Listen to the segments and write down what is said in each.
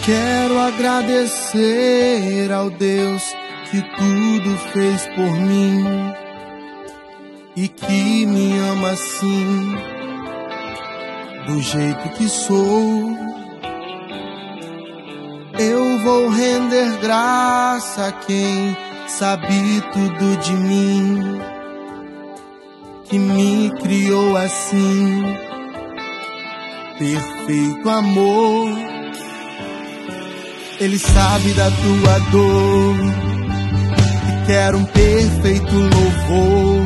Quero agradecer ao Deus que tudo fez por mim e que me ama assim, do jeito que sou. Eu vou render graça a quem sabe tudo de mim, que me criou assim, perfeito amor. Ele sabe da tua dor e quer um perfeito louvor,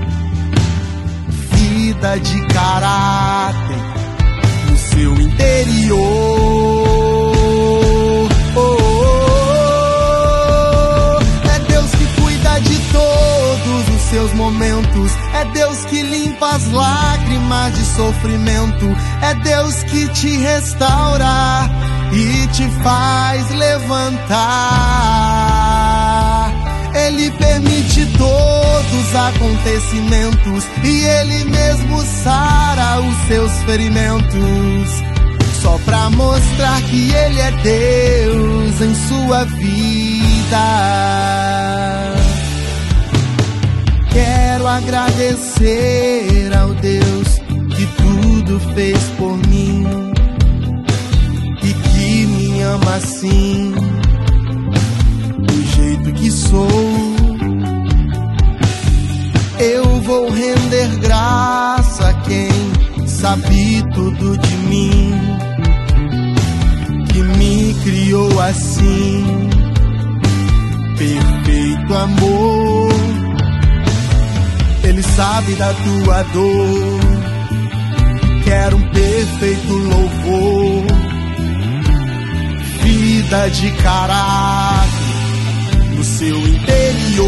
vida de caráter no seu interior. É Deus que cuida de todos os seus momentos, é Deus que limpa as lágrimas de sofrimento, é Deus que te restaura e te faz levantar. Ele permite todos os acontecimentos e Ele mesmo sara os seus ferimentos, só pra mostrar que Ele é Deus em sua vida. Quero agradecer ao Deus que tudo fez por mim e que me ama assim, do jeito que sou. Eu vou render graça a quem sabe tudo de mim, que me criou assim, perfeito amor. Ele sabe da tua dor, quer um perfeito louvor, vida de caráter no seu interior.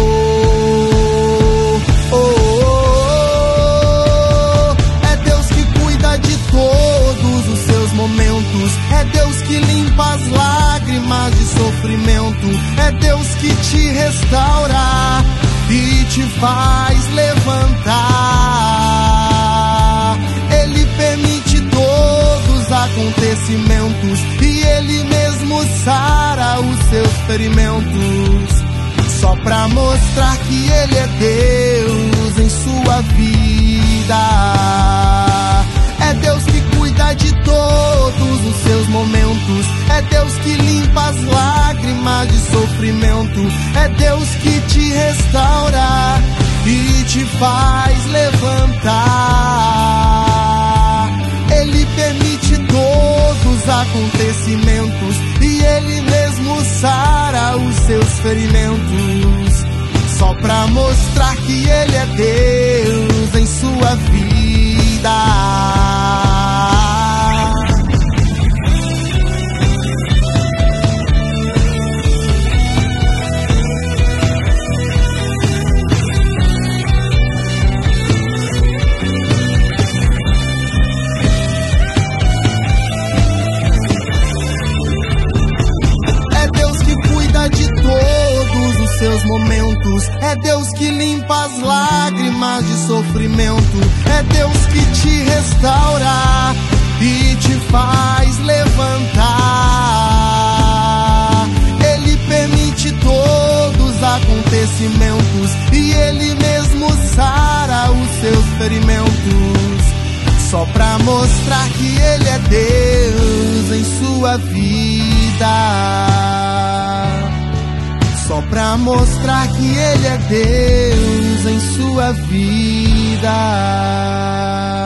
É Deus que cuida de todos os seus momentos, é Deus que limpa as lágrimas de sofrimento, é Deus que te restaura e te faz levantar. Ele permite todos os acontecimentos e Ele mesmo sara os seus ferimentos, só pra mostrar que Ele é Deus em sua vida. É Deus que cuida de todos os seus momentos, é Deus que limpa as lágrimas de sofrimento, é Deus que te restaura e te faz levantar. Ele permite todos os acontecimentos e Ele mesmo sara os seus ferimentos, só pra mostrar que Ele é Deus em sua vida. Seus momentos, é Deus que limpa as lágrimas de sofrimento, é Deus que te restaura e te faz levantar. Ele permite todos os acontecimentos e Ele mesmo sara os seus ferimentos, só pra mostrar que Ele é Deus em sua vida, só pra mostrar que Ele é Deus em sua vida.